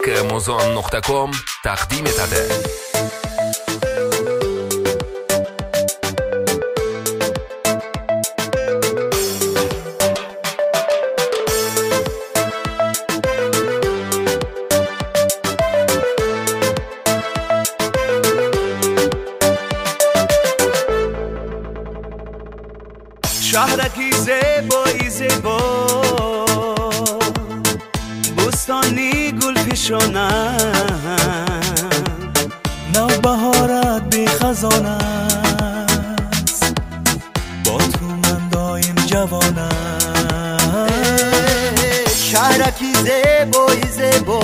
Amazon.com تقدیم etadi. شهرکی زیبایی زیبا بستانی گل فشانم نو بهارت بی خزان است با تو من دایم جوانم شهرکی زیبایی زیبا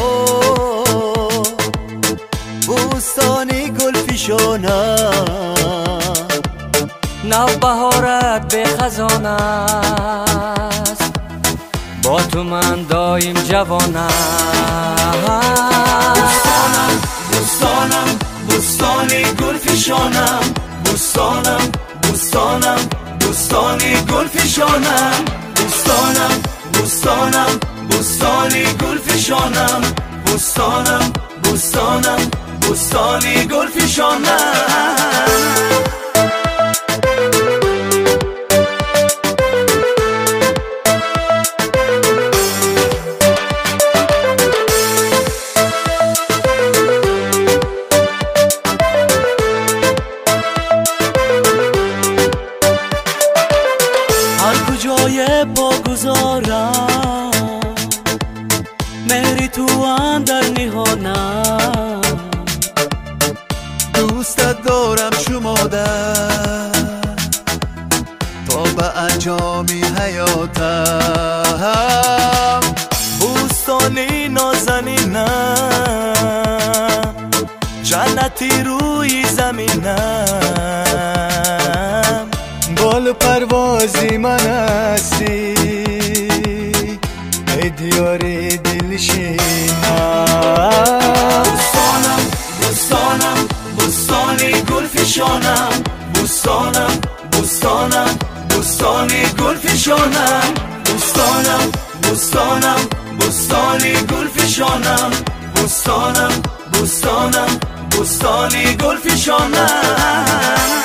بستانی گل فشانم نو بهارت به خزان است با تو من دایم جوانم بستانم بستانم بستانی گل فشانم بستانم بستانم بستانی گل فشانم بستانم بستانم بستانی گل فشانم بستانم بستانم بستانی گل فشانم جای پا گذارم مهری تو اندر نهانم دوستت دارم شمادم تا به انجامی حیاتم بوستانی نازنینم جنتی روی زمینم بال پروازی من هستی ای دیاری دلشینم بستانم بستانم بستانی گل فشانم بستانم بستانم بستانی گل فشانم بستانم بستانم بستانی گل فشانم بستانم بستانم بستانی گل فشانم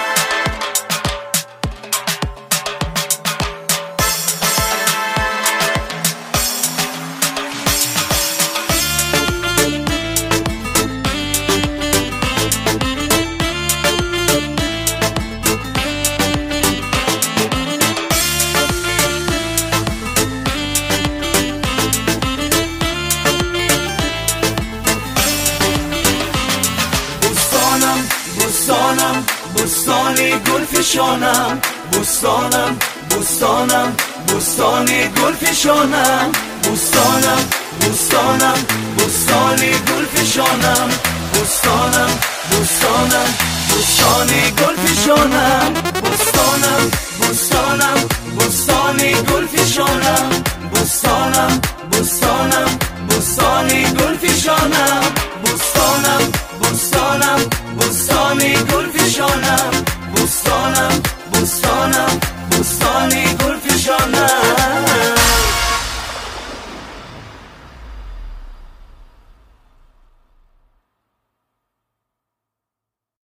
بستانم بستانی گل فشانم بستانم بستانم بستانی گل فشانم بستانم بستانم بستانی گل فشانم بستانم بستانم بستانی گل فشانم بستانم بستانم بستانی گل فشانم بستانم بستانم بستانی گل فشانم بستانم بستانم بستانی گل فشانم بستانم بستانم